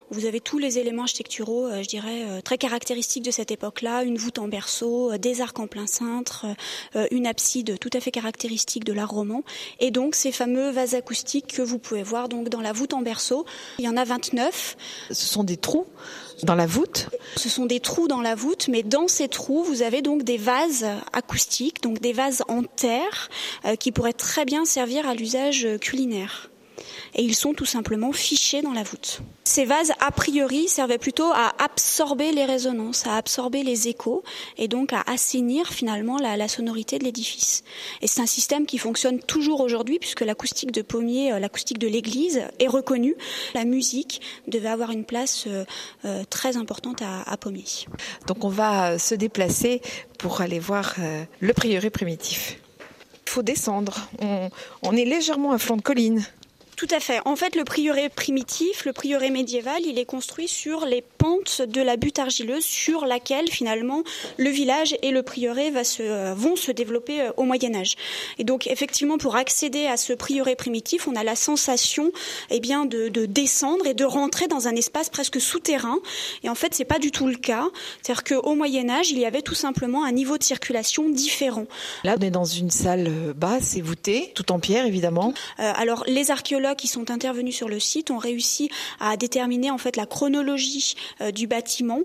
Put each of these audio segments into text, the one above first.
Vous avez tous les éléments architecturaux, je dirais, très caractéristiques de cette époque-là, une voûte en berceau, des arcs en plein cintre, une abside tout à fait caractéristique de l'art roman, et donc ces fameux vases acoustiques que vous pouvez voir donc dans la voûte en berceau. Il y en a 29. Ce sont des trous dans la voûte ? Ce sont des trous dans la voûte, mais dans ces trous, vous avez donc des vases acoustiques, donc des vases en terre, qui pourraient très bien servir à l'usage culinaire. Et ils sont tout simplement fichés dans la voûte. Ces vases, a priori, servaient plutôt à absorber les résonances, à absorber les échos, et donc à assainir finalement la sonorité de l'édifice. Et c'est un système qui fonctionne toujours aujourd'hui, puisque l'acoustique de Pommier, l'acoustique de l'église, est reconnue. La musique devait avoir une place très importante à Pommier. Donc on va se déplacer pour aller voir le prieuré primitif. Il faut descendre, on est légèrement à flanc de colline. Tout à fait. En fait, le prieuré primitif, le prieuré médiéval, il est construit sur les pentes de la butte argileuse sur laquelle, finalement, le village et le prieuré vont se développer au Moyen-Âge. Et donc, effectivement, pour accéder à ce prieuré primitif, on a la sensation, de descendre et de rentrer dans un espace presque souterrain. Et en fait, c'est pas du tout le cas. C'est-à-dire qu'au Moyen-Âge, il y avait tout simplement un niveau de circulation différent. Là, on est dans une salle basse et voûtée, tout en pierre, évidemment. Alors, les archéologues qui sont intervenus sur le site ont réussi à déterminer en fait la chronologie du bâtiment.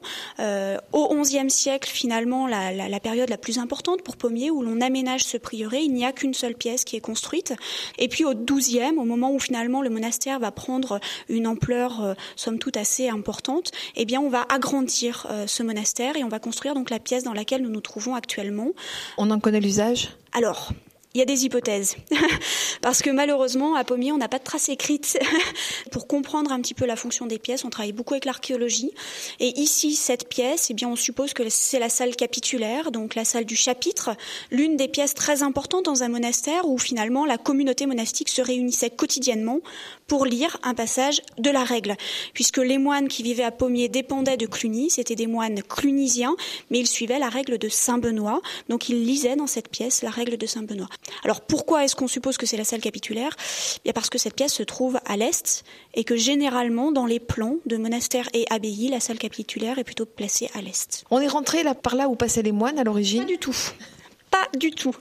Au XIe siècle, finalement, la période la plus importante pour Pommier, où l'on aménage ce prieuré, il n'y a qu'une seule pièce qui est construite. Et puis au XIIe, au moment où finalement le monastère va prendre une ampleur somme toute assez importante, on va agrandir ce monastère et on va construire donc la pièce dans laquelle nous nous trouvons actuellement. On en connaît l'usage ? Alors, il y a des hypothèses, parce que malheureusement, à Pommier, on n'a pas de traces écrites. Pour comprendre un petit peu la fonction des pièces, on travaille beaucoup avec l'archéologie. Et ici, cette pièce, on suppose que c'est la salle capitulaire, donc la salle du chapitre, l'une des pièces très importantes dans un monastère où finalement la communauté monastique se réunissait quotidiennement pour lire un passage de la règle. Puisque les moines qui vivaient à Pommier dépendaient de Cluny, c'était des moines clunisiens, mais ils suivaient la règle de Saint-Benoît, donc ils lisaient dans cette pièce la règle de Saint-Benoît. Alors pourquoi est-ce qu'on suppose que c'est la salle capitulaire ? Parce que cette pièce se trouve à l'est et que généralement dans les plans de monastères et abbayes, la salle capitulaire est plutôt placée à l'est. On est rentré là par là où passaient les moines à l'origine ? Pas du tout. Pas du tout.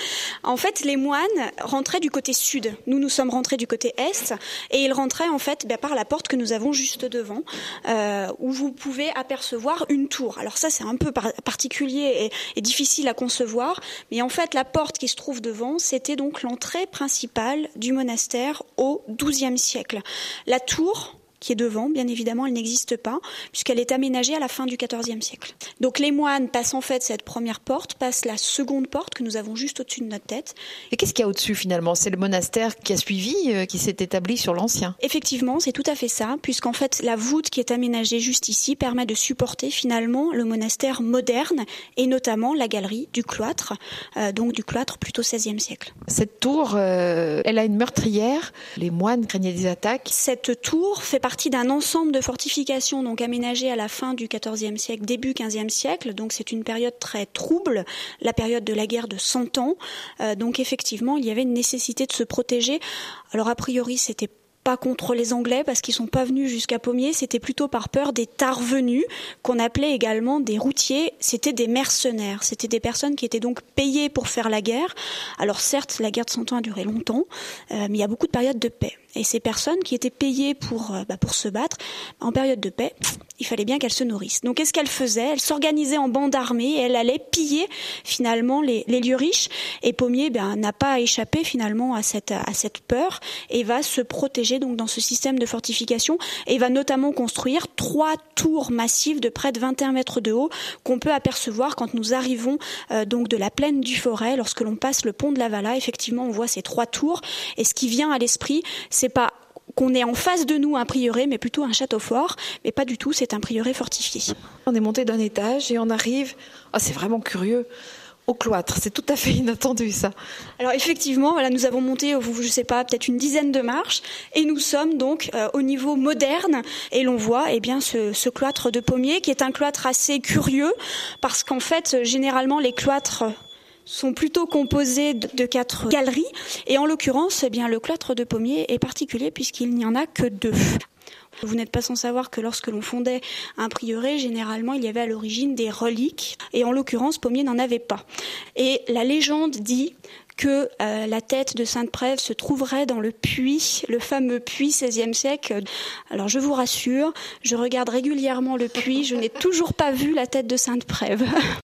En fait, les moines rentraient du côté sud. Nous sommes rentrés du côté est et ils rentraient en fait par la porte que nous avons juste devant, où vous pouvez apercevoir une tour. Alors ça, c'est un peu particulier et difficile à concevoir, mais en fait, la porte qui se trouve devant, c'était donc l'entrée principale du monastère au XIIe siècle. La tour qui est devant, bien évidemment, elle n'existe pas, puisqu'elle est aménagée à la fin du XIVe siècle. Donc les moines passent en fait cette première porte, passent la seconde porte que nous avons juste au-dessus de notre tête. Et qu'est-ce qu'il y a au-dessus finalement ? C'est le monastère qui a suivi, qui s'est établi sur l'ancien ? Effectivement, c'est tout à fait ça, puisqu'en fait la voûte qui est aménagée juste ici permet de supporter finalement le monastère moderne, et notamment la galerie du cloître, donc du cloître plutôt XVIe siècle. Cette tour, elle a une meurtrière, les moines craignaient des attaques. Cette tour fait partie d'un ensemble de fortifications donc aménagées à la fin du XIVe siècle, début XVe siècle. Donc c'est une période très trouble, la période de la guerre de 100 ans. Donc effectivement, il y avait une nécessité de se protéger. Alors a priori, c'était pas contre les Anglais parce qu'ils sont pas venus jusqu'à Pommier, c'était plutôt par peur des tarvenus qu'on appelait également des routiers, c'était des mercenaires, c'était des personnes qui étaient donc payées pour faire la guerre. Alors certes, la guerre de 100 ans a duré longtemps, mais il y a beaucoup de périodes de paix. Et ces personnes qui étaient payées pour se battre, en période de paix, il fallait bien qu'elles se nourrissent. Donc qu'est-ce qu'elles faisaient ? Elles s'organisaient en bandes armées et elles allaient piller finalement les lieux riches. Et Pommier n'a pas échappé finalement à cette peur et va se protéger donc dans ce système de fortification et va notamment construire 3 tours massives de près de 21 mètres de haut qu'on peut apercevoir quand nous arrivons donc de la plaine du Forêt. Lorsque l'on passe le pont de la Valla, effectivement on voit ces 3 tours et ce qui vient à l'esprit, c'est pas qu'on ait en face de nous un prieuré, mais plutôt un château fort, mais pas du tout, c'est un prieuré fortifié. On est monté d'un étage et on arrive, c'est vraiment curieux, au cloître. C'est tout à fait inattendu, ça. Alors effectivement, nous avons monté, je sais pas, peut-être une dizaine de marches, et nous sommes donc au niveau moderne, et l'on voit ce cloître de Pommier, qui est un cloître assez curieux, parce qu'en fait, généralement, les cloîtres sont plutôt composés de 4 galeries, et en l'occurrence, le cloître de Pommier est particulier puisqu'il n'y en a que 2. Vous n'êtes pas sans savoir que lorsque l'on fondait un prieuré, généralement il y avait à l'origine des reliques, et en l'occurrence Pommier n'en avait pas. Et la légende dit que la tête de Sainte-Prève se trouverait dans le puits, le fameux puits XVIe siècle. Alors je vous rassure, je regarde régulièrement le puits, je n'ai toujours pas vu la tête de Sainte-Prève.